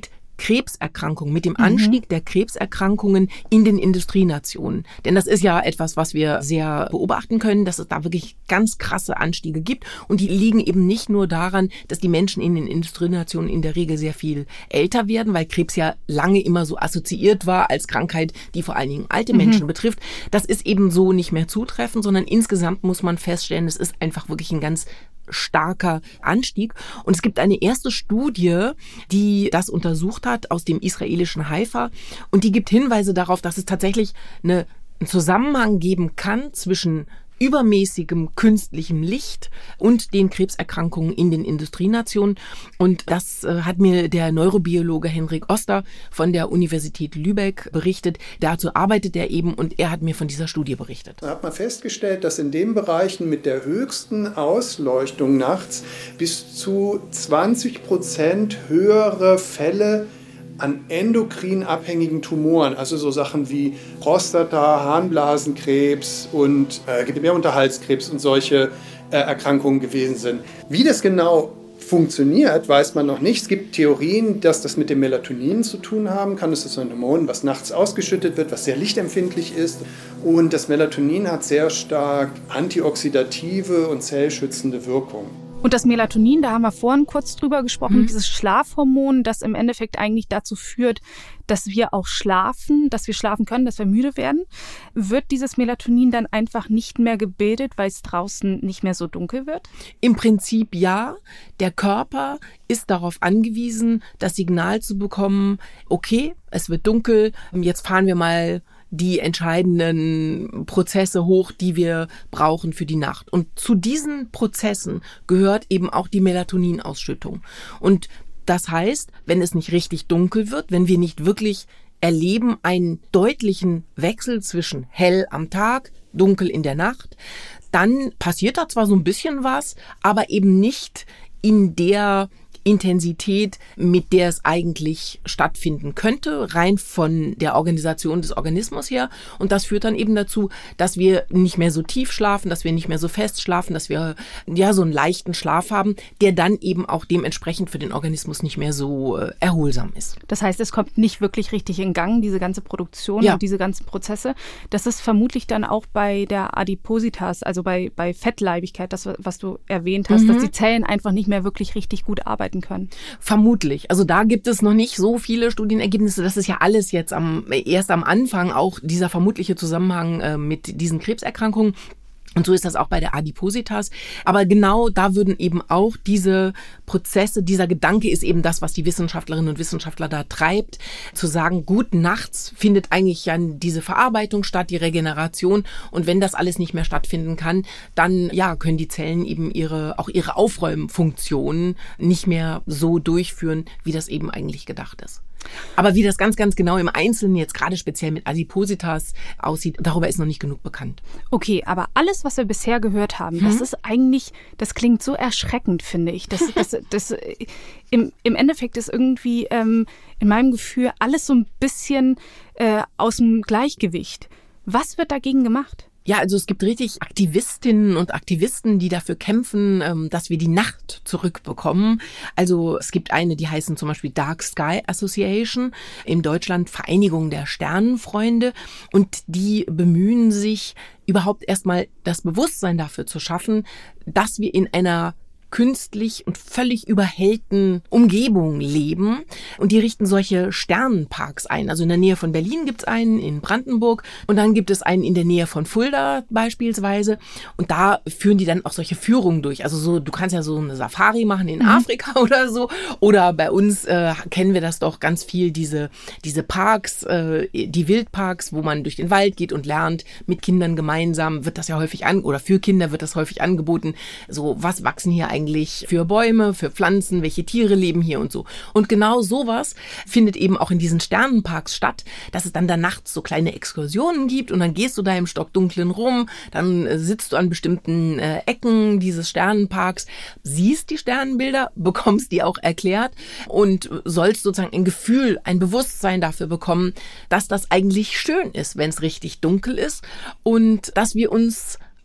Krebserkrankungen, mit dem Anstieg mhm. der Krebserkrankungen in den Industrienationen. Denn das ist ja etwas, was wir sehr beobachten können, dass es da wirklich ganz krasse Anstiege gibt. Und die liegen eben nicht nur daran, dass die Menschen in den Industrienationen in der Regel sehr viel älter werden, weil Krebs ja lange immer so assoziiert war als Krankheit, die vor allen Dingen alte Menschen mhm. betrifft. Das ist eben so nicht mehr zutreffend, sondern insgesamt muss man feststellen, es ist einfach wirklich ein ganz starker Anstieg. Und es gibt eine erste Studie, die das untersucht hat aus dem israelischen Haifa. Und die gibt Hinweise darauf, dass es tatsächlich eine, einen Zusammenhang geben kann zwischen übermäßigem künstlichem Licht und den Krebserkrankungen in den Industrienationen. Und das äh, hat mir der Neurobiologe Henrik Oster von der Universität Lübeck berichtet. Dazu arbeitet er eben und er hat mir von dieser Studie berichtet. Da hat man festgestellt, dass in den Bereichen mit der höchsten Ausleuchtung nachts bis zu zwanzig Prozent höhere Fälle an endokrin abhängigen Tumoren, also so Sachen wie Prostata, Harnblasenkrebs und äh, Gebärmutterhalskrebs und solche äh, Erkrankungen gewesen sind. Wie das genau funktioniert, weiß man noch nicht. Es gibt Theorien, dass das mit dem Melatonin zu tun haben kann. Das ist so ein Hormon, was nachts ausgeschüttet wird, was sehr lichtempfindlich ist. Und das Melatonin hat sehr stark antioxidative und zellschützende Wirkung. Und das Melatonin, da haben wir vorhin kurz drüber gesprochen, Mhm. dieses Schlafhormon, das im Endeffekt eigentlich dazu führt, dass wir auch schlafen, dass wir schlafen können, dass wir müde werden. Wird dieses Melatonin dann einfach nicht mehr gebildet, weil es draußen nicht mehr so dunkel wird? Im Prinzip ja. Der Körper ist darauf angewiesen, das Signal zu bekommen, okay, es wird dunkel, jetzt fahren wir mal die entscheidenden Prozesse hoch, die wir brauchen für die Nacht. Und zu diesen Prozessen gehört eben auch die Melatoninausschüttung. Und das heißt, wenn es nicht richtig dunkel wird, wenn wir nicht wirklich erleben einen deutlichen Wechsel zwischen hell am Tag, dunkel in der Nacht, dann passiert da zwar so ein bisschen was, aber eben nicht in der Intensität, mit der es eigentlich stattfinden könnte, rein von der Organisation des Organismus her. Und das führt dann eben dazu, dass wir nicht mehr so tief schlafen, dass wir nicht mehr so fest schlafen, dass wir ja so einen leichten Schlaf haben, der dann eben auch dementsprechend für den Organismus nicht mehr so äh, erholsam ist. Das heißt, es kommt nicht wirklich richtig in Gang, diese ganze Produktion Ja. und diese ganzen Prozesse. Das ist vermutlich dann auch bei der Adipositas, also bei, bei Fettleibigkeit, das, was du erwähnt hast, Mhm. dass die Zellen einfach nicht mehr wirklich richtig gut arbeiten können. Vermutlich. Also da gibt es noch nicht so viele Studienergebnisse. Das ist ja alles jetzt am, erst am Anfang auch dieser vermutliche Zusammenhang äh, mit diesen Krebserkrankungen. Und so ist das auch bei der Adipositas. Aber genau da würden eben auch diese Prozesse, dieser Gedanke ist eben das, was die Wissenschaftlerinnen und Wissenschaftler da treibt, zu sagen, gut, nachts findet eigentlich ja diese Verarbeitung statt, die Regeneration. Und wenn das alles nicht mehr stattfinden kann, dann ja können die Zellen eben ihre auch ihre Aufräumfunktionen nicht mehr so durchführen, wie das eben eigentlich gedacht ist. Aber wie das ganz, ganz genau im Einzelnen jetzt gerade speziell mit Adipositas aussieht, darüber ist noch nicht genug bekannt. Okay, aber alles, was wir bisher gehört haben, das ist eigentlich, das klingt so erschreckend, finde ich. Das, das, das, äh, im, im Endeffekt ist irgendwie ähm, in meinem Gefühl alles so ein bisschen äh, aus dem Gleichgewicht. Was wird dagegen gemacht? Ja, also es gibt richtig Aktivistinnen und Aktivisten, die dafür kämpfen, dass wir die Nacht zurückbekommen. Also es gibt eine, die heißen zum Beispiel Dark Sky Association, in Deutschland Vereinigung der Sternenfreunde. Und die bemühen sich, überhaupt erstmal das Bewusstsein dafür zu schaffen, dass wir in einer künstlich und völlig überhellten Umgebungen leben. Und die richten solche Sternenparks ein. Also in der Nähe von Berlin gibt es einen, in Brandenburg. Und dann gibt es einen in der Nähe von Fulda beispielsweise. Und da führen die dann auch solche Führungen durch. Also so, du kannst ja so eine Safari machen in mhm. Afrika oder so. Oder bei uns äh, kennen wir das doch ganz viel, diese, diese Parks, äh, die Wildparks, wo man durch den Wald geht und lernt, mit Kindern gemeinsam wird das ja häufig an, oder für Kinder wird das häufig angeboten. So, was wachsen hier eigentlich für Bäume, für Pflanzen, welche Tiere leben hier und so. Und genau sowas findet eben auch in diesen Sternenparks statt, dass es dann da nachts so kleine Exkursionen gibt und dann gehst du da im Stockdunklen rum, dann sitzt du an bestimmten äh, Ecken dieses Sternenparks, siehst die Sternenbilder, bekommst die auch erklärt und sollst sozusagen ein Gefühl, ein Bewusstsein dafür bekommen, dass das eigentlich schön ist, wenn es richtig dunkel ist und dass wir uns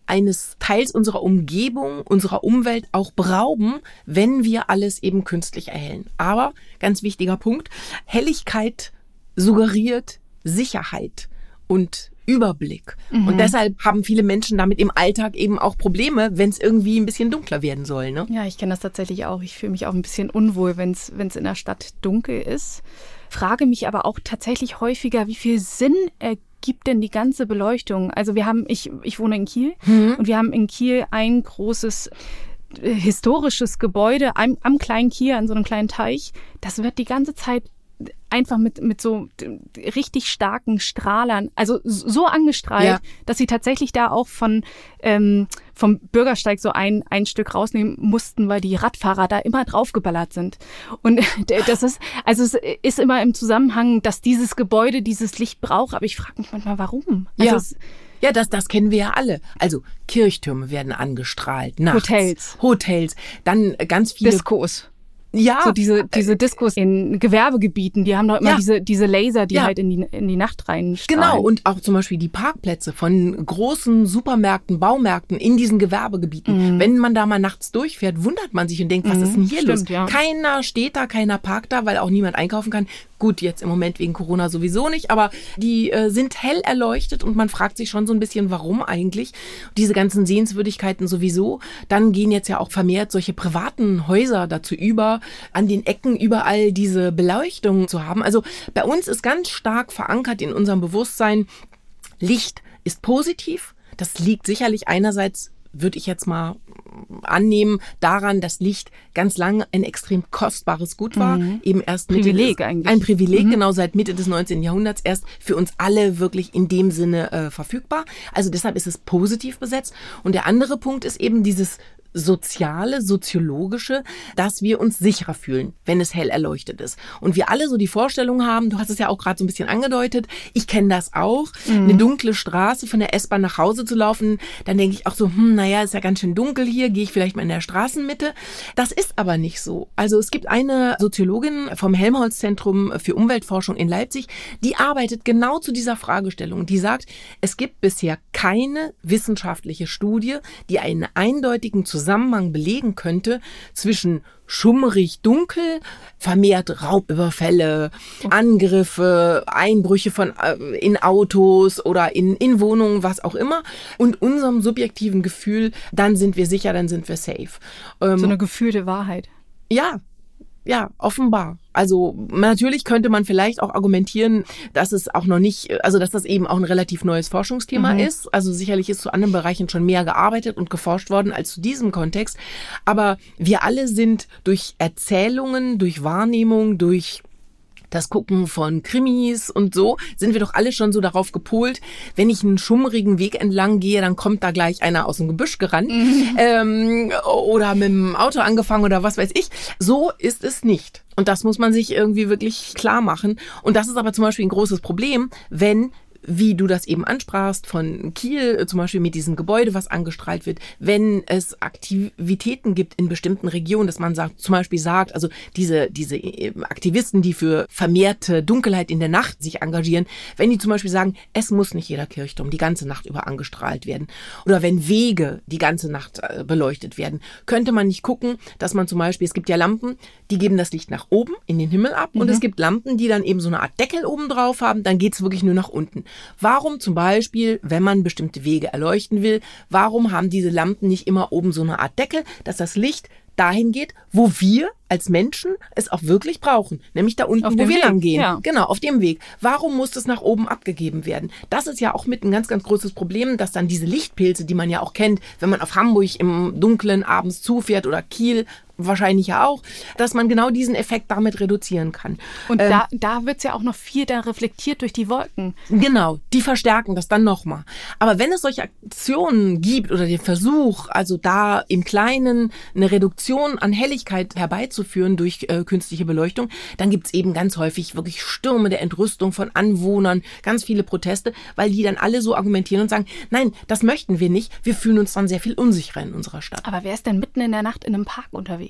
eines Teils unserer Umgebung, unserer Umwelt auch berauben, wenn wir alles eben künstlich erhellen. Aber, ganz wichtiger Punkt, Helligkeit suggeriert Sicherheit und Überblick. Mhm. Und deshalb haben viele Menschen damit im Alltag eben auch Probleme, wenn es irgendwie ein bisschen dunkler werden soll. Ne? Ja, ich kenne das tatsächlich auch. Ich fühle mich auch ein bisschen unwohl, wenn es in der Stadt dunkel ist. Frage mich aber auch tatsächlich häufiger, wie viel Sinn ergibt denn die ganze Beleuchtung? Also wir haben, ich, ich wohne in Kiel mhm. und wir haben in Kiel ein großes äh, historisches Gebäude am, am kleinen Kiel, an so einem kleinen Teich. Das wird die ganze Zeit einfach mit, mit so richtig starken Strahlern, also so angestrahlt, ja. dass sie tatsächlich da auch von ähm, vom Bürgersteig so ein, ein Stück rausnehmen mussten, weil die Radfahrer da immer draufgeballert sind. Und das ist, also es ist immer im Zusammenhang, dass dieses Gebäude dieses Licht braucht, aber ich frage mich manchmal, warum? Also ja. es, Ja, das, das kennen wir ja alle. Also Kirchtürme werden angestrahlt, nachts. Hotels. Hotels, dann ganz viele... Diskos. Ja. So diese, diese Diskos in Gewerbegebieten, die haben doch immer ja. diese, diese Laser, die ja. halt in die, in die Nacht reinstrahlen. Genau, und auch zum Beispiel die Parkplätze von großen Supermärkten, Baumärkten in diesen Gewerbegebieten. Mhm. Wenn man da mal nachts durchfährt, wundert man sich und denkt, was mhm. ist denn hier Stimmt, los? Ja. Keiner steht da, keiner parkt da, weil auch niemand einkaufen kann. Gut, jetzt im Moment wegen Corona sowieso nicht, aber die äh, sind hell erleuchtet und man fragt sich schon so ein bisschen, warum eigentlich. Diese ganzen Sehenswürdigkeiten sowieso. Dann gehen jetzt ja auch vermehrt solche privaten Häuser dazu über, an den Ecken überall diese Beleuchtung zu haben. Also bei uns ist ganz stark verankert in unserem Bewusstsein, Licht ist positiv. Das liegt sicherlich einerseits, würde ich jetzt mal annehmen, daran, dass Licht ganz lange ein extrem kostbares Gut war. Mhm. Eben erst Privileg des, eigentlich. Ein Privileg, mhm. genau seit Mitte des neunzehnten Jahrhunderts erst für uns alle wirklich in dem Sinne äh, verfügbar. Also deshalb ist es positiv besetzt. Und der andere Punkt ist eben dieses soziale, soziologische, dass wir uns sicherer fühlen, wenn es hell erleuchtet ist. Und wir alle so die Vorstellung haben, du hast es ja auch gerade so ein bisschen angedeutet, ich kenne das auch, mhm. eine dunkle Straße von der S-Bahn nach Hause zu laufen, dann denke ich auch so, hm, naja, ist ja ganz schön dunkel hier, gehe ich vielleicht mal in der Straßenmitte. Das ist aber nicht so. Also es gibt eine Soziologin vom Helmholtz-Zentrum für Umweltforschung in Leipzig, die arbeitet genau zu dieser Fragestellung. Die sagt, es gibt bisher keine wissenschaftliche Studie, die einen eindeutigen Zusammenhang belegen könnte zwischen schummrig dunkel, vermehrt Raubüberfälle, Angriffe, Einbrüche von in Autos oder in, in Wohnungen, was auch immer, und unserem subjektiven Gefühl, dann sind wir sicher, dann sind wir safe. So eine gefühlte Wahrheit. Ja, ja, offenbar. Also natürlich könnte man vielleicht auch argumentieren, dass es auch noch nicht, also dass das eben auch ein relativ neues Forschungsthema mhm. ist. Also sicherlich ist zu anderen Bereichen schon mehr gearbeitet und geforscht worden als zu diesem Kontext. Aber wir alle sind durch Erzählungen, durch Wahrnehmung, durch das Gucken von Krimis und so, sind wir doch alle schon so darauf gepolt, wenn ich einen schummrigen Weg entlang gehe, dann kommt da gleich einer aus dem Gebüsch gerannt mhm. ähm, oder mit dem Auto angefangen oder was weiß ich. So ist es nicht. Und das muss man sich irgendwie wirklich klar machen. Und das ist aber zum Beispiel ein großes Problem, wenn, wie du das eben ansprachst, von Kiel, zum Beispiel mit diesem Gebäude, was angestrahlt wird, wenn es Aktivitäten gibt in bestimmten Regionen, dass man sagt, zum Beispiel sagt, also diese, diese Aktivisten, die für vermehrte Dunkelheit in der Nacht sich engagieren, wenn die zum Beispiel sagen, es muss nicht jeder Kirchturm die ganze Nacht über angestrahlt werden oder wenn Wege die ganze Nacht beleuchtet werden, könnte man nicht gucken, dass man zum Beispiel, es gibt ja Lampen, die geben das Licht nach oben in den Himmel ab mhm. und es gibt Lampen, die dann eben so eine Art Deckel oben drauf haben, dann geht's wirklich nur nach unten. Warum zum Beispiel, wenn man bestimmte Wege erleuchten will, warum haben diese Lampen nicht immer oben so eine Art Deckel, dass das Licht dahin geht, wo wir als Menschen es auch wirklich brauchen, nämlich da unten, wo wir lang gehen. Ja. Genau, auf dem Weg. Warum muss das nach oben abgegeben werden? Das ist ja auch mit ein ganz, ganz großes Problem, dass dann diese Lichtpilze, die man ja auch kennt, wenn man auf Hamburg im Dunkeln abends zufährt oder Kiel, wahrscheinlich ja auch, dass man genau diesen Effekt damit reduzieren kann. Und ähm, da, da wird's ja auch noch viel da reflektiert durch die Wolken. Genau, die verstärken das dann nochmal. Aber wenn es solche Aktionen gibt oder den Versuch, also da im Kleinen eine Reduktion an Helligkeit herbeizuführen durch äh, künstliche Beleuchtung, dann gibt's eben ganz häufig wirklich Stürme der Entrüstung von Anwohnern, ganz viele Proteste, weil die dann alle so argumentieren und sagen, nein, das möchten wir nicht, wir fühlen uns dann sehr viel unsicherer in unserer Stadt. Aber wer ist denn mitten in der Nacht in einem Park unterwegs?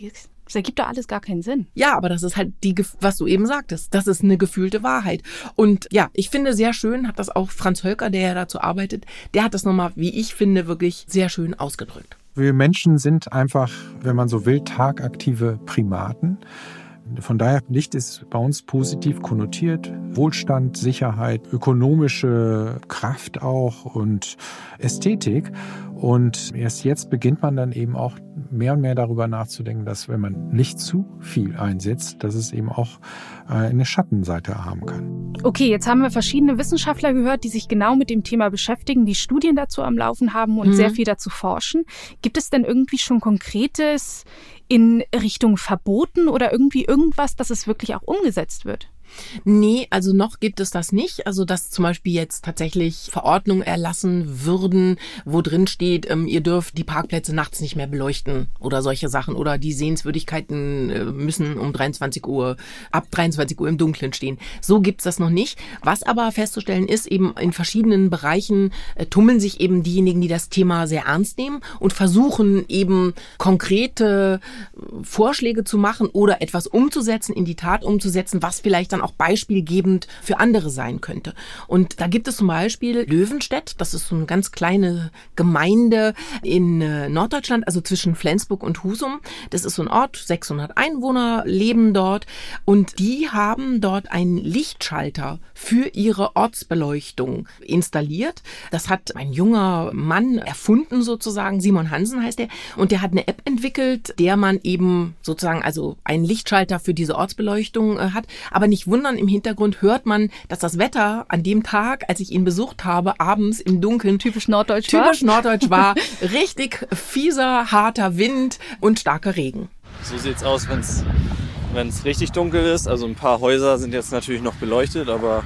Das ergibt doch alles gar keinen Sinn. Ja, aber das ist halt die, was du eben sagtest. Das ist eine gefühlte Wahrheit. Und ja, ich finde sehr schön, hat das auch Franz Hölker, der ja dazu arbeitet, der hat das nochmal, wie ich finde, wirklich sehr schön ausgedrückt. Wir Menschen sind einfach, wenn man so will, tagaktive Primaten. Von daher, Licht ist bei uns positiv konnotiert. Wohlstand, Sicherheit, ökonomische Kraft auch und Ästhetik. Und erst jetzt beginnt man dann eben auch mehr und mehr darüber nachzudenken, dass wenn man nicht zu viel einsetzt, dass es eben auch eine Schattenseite haben kann. Okay, jetzt haben wir verschiedene Wissenschaftler gehört, die sich genau mit dem Thema beschäftigen, die Studien dazu am Laufen haben und mhm. sehr viel dazu forschen. Gibt es denn irgendwie schon Konkretes in Richtung Verboten oder irgendwie irgendwas, dass es wirklich auch umgesetzt wird? Nee, also noch gibt es das nicht. Also dass zum Beispiel jetzt tatsächlich Verordnungen erlassen würden, wo drin steht, ähm, ihr dürft die Parkplätze nachts nicht mehr beleuchten oder solche Sachen. Oder die Sehenswürdigkeiten äh, müssen um dreiundzwanzig Uhr, ab dreiundzwanzig Uhr im Dunkeln stehen. So gibt's das noch nicht. Was aber festzustellen ist, eben in verschiedenen Bereichen äh, tummeln sich eben diejenigen, die das Thema sehr ernst nehmen und versuchen eben konkrete Vorschläge zu machen oder etwas umzusetzen, in die Tat umzusetzen, was vielleicht dann auch beispielgebend für andere sein könnte. Und da gibt es zum Beispiel Löwenstedt, das ist so eine ganz kleine Gemeinde in Norddeutschland, also zwischen Flensburg und Husum. Das ist so ein Ort, sechshundert Einwohner leben dort und die haben dort einen Lichtschalter für ihre Ortsbeleuchtung installiert. Das hat ein junger Mann erfunden sozusagen, Simon Hansen heißt er, und der hat eine App entwickelt, der man eben sozusagen also einen Lichtschalter für diese Ortsbeleuchtung äh, hat, aber nicht wundern, im Hintergrund hört man, dass das Wetter an dem Tag, als ich ihn besucht habe, abends im Dunkeln typisch norddeutsch typisch war. norddeutsch war. Richtig fieser, harter Wind und starker Regen. So sieht's aus, wenn's wenn's richtig dunkel ist. Also ein paar Häuser sind jetzt natürlich noch beleuchtet, aber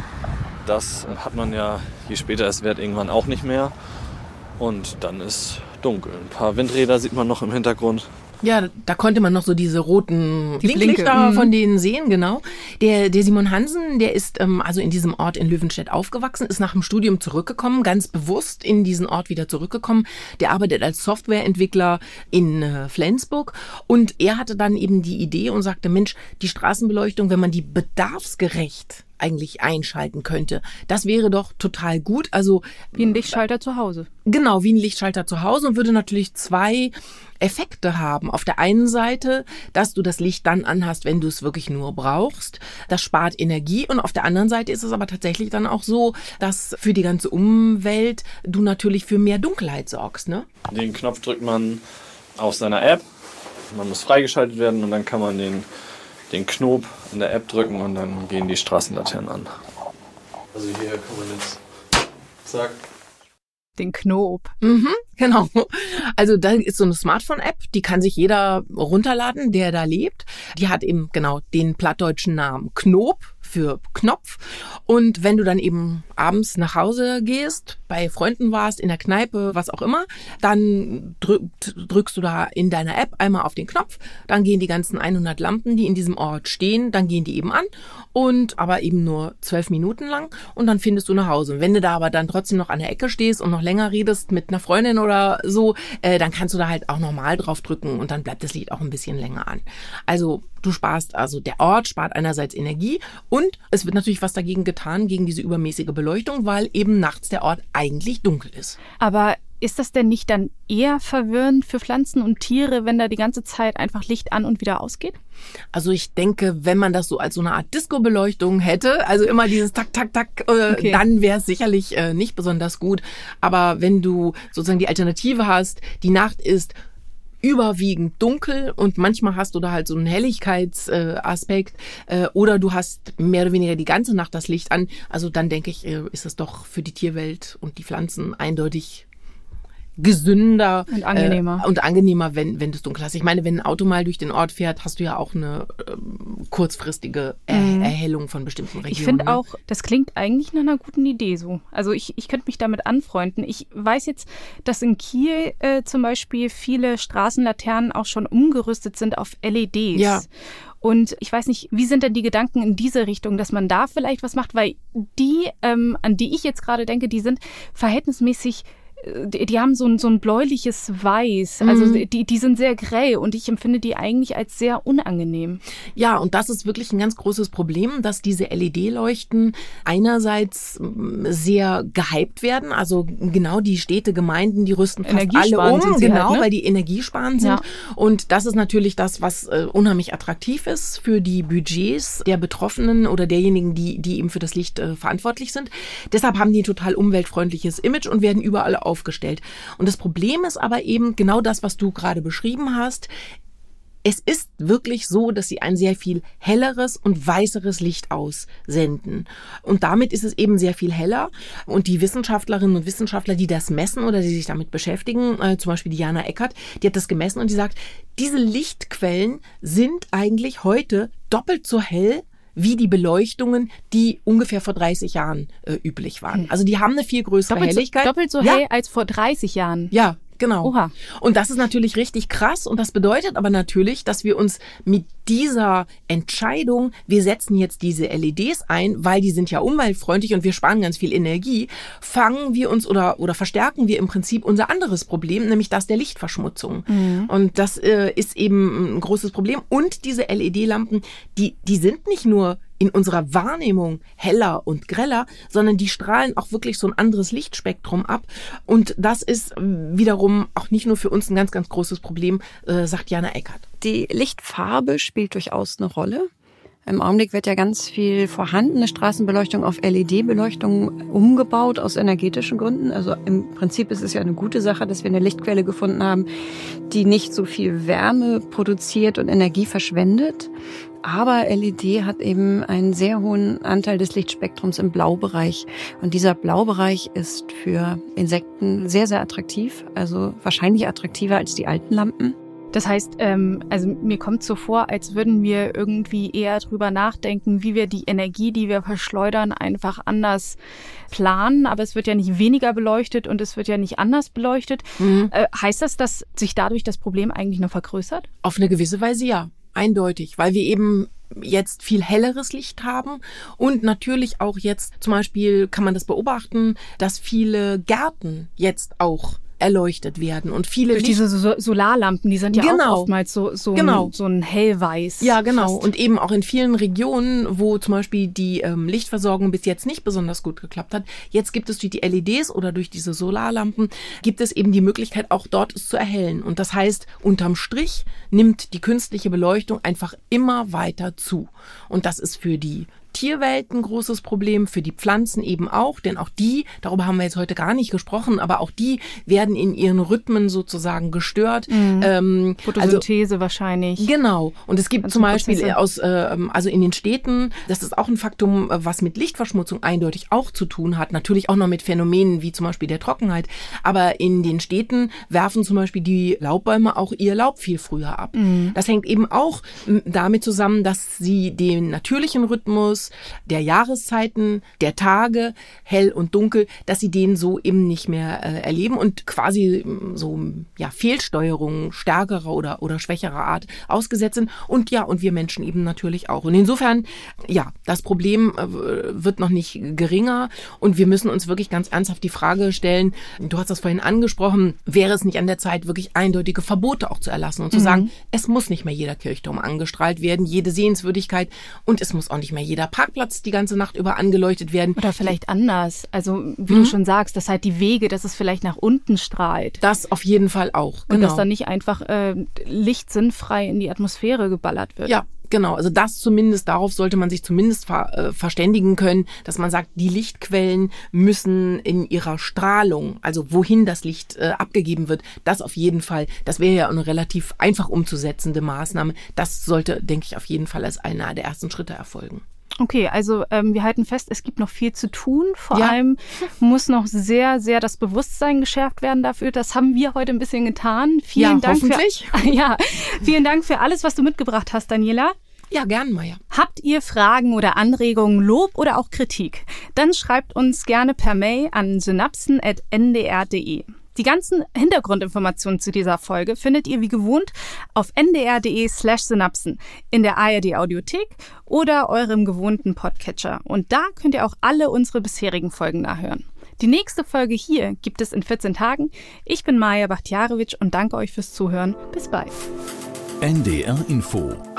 das hat man ja, je später es wird, irgendwann auch nicht mehr. Und dann ist dunkel. Ein paar Windräder sieht man noch im Hintergrund. Ja, da konnte man noch so diese roten Blinklichter von denen sehen, genau. Der, der Simon Hansen, der ist ähm, also in diesem Ort in Löwenstedt aufgewachsen, ist nach dem Studium zurückgekommen, ganz bewusst in diesen Ort wieder zurückgekommen. Der arbeitet als Softwareentwickler in äh, Flensburg und er hatte dann eben die Idee und sagte, Mensch, die Straßenbeleuchtung, wenn man die bedarfsgerecht eigentlich einschalten könnte. Das wäre doch total gut. Also wie ein Lichtschalter zu Hause. Genau, wie ein Lichtschalter zu Hause und würde natürlich zwei Effekte haben. Auf der einen Seite, dass du das Licht dann anhast, wenn du es wirklich nur brauchst. Das spart Energie und auf der anderen Seite ist es aber tatsächlich dann auch so, dass für die ganze Umwelt du natürlich für mehr Dunkelheit sorgst, ne? Den Knopf drückt man auf seiner App. Man muss freigeschaltet werden und dann kann man den den Knopf in der App drücken und dann gehen die Straßenlaternen an. Also hier kann man jetzt, zack. Den Knopf. Mhm, genau. Also da ist so eine Smartphone-App, die kann sich jeder runterladen, der da lebt. Die hat eben genau den plattdeutschen Namen Knopf für Knopf. Und wenn du dann eben abends nach Hause gehst, bei Freunden warst, in der Kneipe, was auch immer, dann drückt, drückst du da in deiner App einmal auf den Knopf, dann gehen die ganzen hundert Lampen, die in diesem Ort stehen, dann gehen die eben an und aber eben nur zwölf Minuten lang und dann findest du nach Hause. Und wenn du da aber dann trotzdem noch an der Ecke stehst und noch länger redest mit einer Freundin oder so, äh, dann kannst du da halt auch normal drauf drücken und dann bleibt das Lied auch ein bisschen länger an. Also du sparst, also der Ort spart einerseits Energie und es wird natürlich was dagegen getan, gegen diese übermäßige Beleuchtung, weil eben nachts der Ort eigentlich dunkel ist. Aber ist das denn nicht dann eher verwirrend für Pflanzen und Tiere, wenn da die ganze Zeit einfach Licht an und wieder ausgeht? Also ich denke, wenn man das so als so eine Art Disco-Beleuchtung hätte, also immer dieses Tak, Tak, Tak, äh, okay. dann wäre es sicherlich äh, nicht besonders gut. Aber wenn du sozusagen die Alternative hast, die Nacht ist überwiegend dunkel und manchmal hast du da halt so einen Helligkeitsaspekt äh, oder du hast mehr oder weniger die ganze Nacht das Licht an. Also dann denke ich, äh, ist es doch für die Tierwelt und die Pflanzen eindeutig gesünder und angenehmer, äh, und angenehmer, wenn wenn du es dunkel hast. Ich meine, wenn ein Auto mal durch den Ort fährt, hast du ja auch eine ähm, kurzfristige er- mhm. Erhellung von bestimmten Regionen. Ich finde ne? auch, das klingt eigentlich nach einer guten Idee so. Also ich, ich könnte mich damit anfreunden. Ich weiß jetzt, dass in Kiel äh, zum Beispiel viele Straßenlaternen auch schon umgerüstet sind auf L E Ds. Ja. Und ich weiß nicht, wie sind denn die Gedanken in diese Richtung, dass man da vielleicht was macht? Weil die, ähm, an die ich jetzt gerade denke, die sind verhältnismäßig die, die haben so ein, so ein bläuliches Weiß. Also Mhm. die, die sind sehr grell und ich empfinde die eigentlich als sehr unangenehm. Ja, und das ist wirklich ein ganz großes Problem, dass diese L E D-Leuchten einerseits mm, sehr gehypt werden. Also genau die Städte, Gemeinden, die rüsten fast alle Energiesparend um, sind sie genau, halt, ne? weil die energiesparend sind. Ja. Und das ist natürlich das, was äh, unheimlich attraktiv ist für die Budgets der Betroffenen oder derjenigen, die, die eben für das Licht äh, verantwortlich sind. Deshalb haben die ein total umweltfreundliches Image und werden überall aufgestellt. Und das Problem ist aber eben genau das, was du gerade beschrieben hast. Es ist wirklich so, dass sie ein sehr viel helleres und weißeres Licht aussenden. Und damit ist es eben sehr viel heller. Und die Wissenschaftlerinnen und Wissenschaftler, die das messen oder die sich damit beschäftigen, äh, zum Beispiel Diana Eckert, die hat das gemessen und die sagt, diese Lichtquellen sind eigentlich heute doppelt so hell wie die Beleuchtungen, die ungefähr vor dreißig Jahren äh, üblich waren. Also die haben eine viel größere Doppelt so, Helligkeit. doppelt so Ja. hell als vor dreißig Jahren. Ja, genau. Oha. Und das ist natürlich richtig krass und das bedeutet aber natürlich, dass wir uns mit dieser Entscheidung, wir setzen jetzt diese L E Ds ein, weil die sind ja umweltfreundlich und wir sparen ganz viel Energie, fangen wir uns oder oder verstärken wir im Prinzip unser anderes Problem, nämlich das der Lichtverschmutzung. Mhm. Und das äh, ist eben ein großes Problem. Und diese L E D-Lampen, die die sind nicht nur in unserer Wahrnehmung heller und greller, sondern die strahlen auch wirklich so ein anderes Lichtspektrum ab. Und das ist wiederum auch nicht nur für uns ein ganz, ganz großes Problem, äh, sagt Jana Eckert. Die Lichtfarbe spielt durchaus eine Rolle. Im Augenblick wird ja ganz viel vorhandene Straßenbeleuchtung auf L E D-Beleuchtung umgebaut aus energetischen Gründen. Also im Prinzip ist es ja eine gute Sache, dass wir eine Lichtquelle gefunden haben, die nicht so viel Wärme produziert und Energie verschwendet. Aber L E D hat eben einen sehr hohen Anteil des Lichtspektrums im Blaubereich. Und dieser Blaubereich ist für Insekten sehr, sehr attraktiv. Also wahrscheinlich attraktiver als die alten Lampen. Das heißt, ähm, also mir kommt so vor, als würden wir irgendwie eher drüber nachdenken, wie wir die Energie, die wir verschleudern, einfach anders planen. Aber es wird ja nicht weniger beleuchtet und es wird ja nicht anders beleuchtet. Mhm. Äh, heißt das, dass sich dadurch das Problem eigentlich nur vergrößert? Auf eine gewisse Weise ja, eindeutig, weil wir eben jetzt viel helleres Licht haben und natürlich auch jetzt zum Beispiel kann man das beobachten, dass viele Gärten jetzt auch erleuchtet werden und viele durch Licht- diese so- Solarlampen, die sind ja genau. auch oftmals so so, genau. ein, so ein hellweiß. Ja, genau. Fast. Und eben auch in vielen Regionen, wo zum Beispiel die ähm, Lichtversorgung bis jetzt nicht besonders gut geklappt hat, jetzt gibt es durch die L E Ds oder durch diese Solarlampen, gibt es eben die Möglichkeit, auch dort es zu erhellen. Und das heißt, unterm Strich nimmt die künstliche Beleuchtung einfach immer weiter zu. Und das ist für die Tierwelt ein großes Problem, für die Pflanzen eben auch, denn auch die, darüber haben wir jetzt heute gar nicht gesprochen, aber auch die werden in ihren Rhythmen sozusagen gestört. Mhm. Ähm, Photosynthese also, wahrscheinlich. Genau. Und es gibt Ganze zum Beispiel Prozesse. aus, äh, also in den Städten, das ist auch ein Faktum, was mit Lichtverschmutzung eindeutig auch zu tun hat, natürlich auch noch mit Phänomenen wie zum Beispiel der Trockenheit, aber in den Städten werfen zum Beispiel die Laubbäume auch ihr Laub viel früher ab. Mhm. Das hängt eben auch damit zusammen, dass sie den natürlichen Rhythmus der Jahreszeiten, der Tage, hell und dunkel, dass sie den so eben nicht mehr äh, erleben und quasi so ja Fehlsteuerungen stärkerer oder oder schwächerer Art ausgesetzt sind und ja und wir Menschen eben natürlich auch. Und insofern ja, das Problem äh, wird noch nicht geringer und wir müssen uns wirklich ganz ernsthaft die Frage stellen, du hast das vorhin angesprochen, wäre es nicht an der Zeit, wirklich eindeutige Verbote auch zu erlassen und zu mhm. sagen, es muss nicht mehr jeder Kirchturm angestrahlt werden, jede Sehenswürdigkeit und es muss auch nicht mehr jeder Parkplatz die ganze Nacht über angeleuchtet werden. Oder vielleicht anders. Also wie mhm. du schon sagst, dass halt die Wege, dass es vielleicht nach unten strahlt. Das auf jeden Fall auch. Genau. Und dass dann nicht einfach äh, Licht sinnfrei in die Atmosphäre geballert wird. Ja. Genau, also das zumindest, darauf sollte man sich zumindest ver, äh, verständigen können, dass man sagt, die Lichtquellen müssen in ihrer Strahlung, also wohin das Licht äh, abgegeben wird, das auf jeden Fall, das wäre ja eine relativ einfach umzusetzende Maßnahme, das sollte, denke ich, auf jeden Fall als einer der ersten Schritte erfolgen. Okay, also ähm, wir halten fest, es gibt noch viel zu tun. Vor ja. allem muss noch sehr, sehr das Bewusstsein geschärft werden dafür. Das haben wir heute ein bisschen getan. Vielen ja, Dank hoffentlich. Für, ja, vielen Dank für alles, was du mitgebracht hast, Daniela. Ja, gern, Maja. Habt ihr Fragen oder Anregungen, Lob oder auch Kritik? Dann schreibt uns gerne per Mail an synapsen at n d r punkt d e. Die ganzen Hintergrundinformationen zu dieser Folge findet ihr wie gewohnt auf n d r punkt d e slash synapsen, in der A R D Audiothek oder eurem gewohnten Podcatcher. Und da könnt ihr auch alle unsere bisherigen Folgen nachhören. Die nächste Folge hier gibt es in vierzehn Tagen. Ich bin Maja Bachtjarewitsch und danke euch fürs Zuhören. Bis bald. N D R Info